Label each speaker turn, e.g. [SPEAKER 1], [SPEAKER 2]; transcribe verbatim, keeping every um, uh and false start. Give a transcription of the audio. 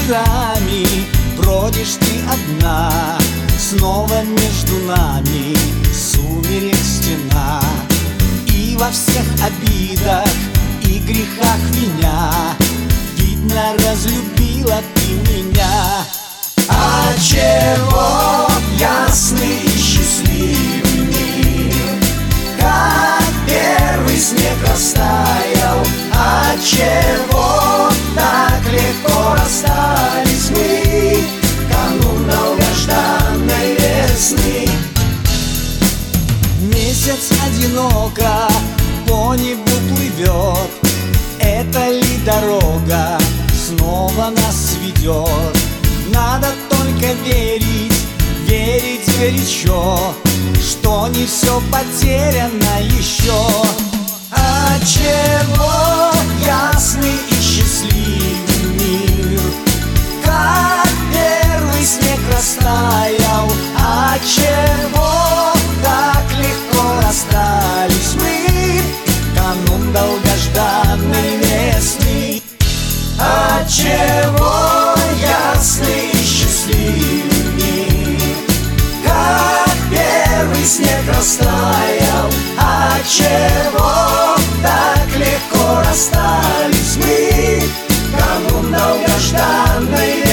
[SPEAKER 1] вечерами бродишь ты одна, снова между нами сумерек стена. И во всех обидах и грехах виня, видно, разлюбила ты меня. А чего ясный и счастливый мир, как первый снег растаял? А чего так легко расстались мы, канун долгожданной весны? Месяц одиноко по небу плывет, это ли дорога снова нас сведет? Надо только верить, верить горячо, что не все потеряно еще. А чего ясный и счастливый мир, как первый снег растаял? А чего так легко расстались мы, канун долгожданной весны? А чего ясный и счастливый мир, как первый снег растаял? А чего так легко расстались мы, канун долгожданной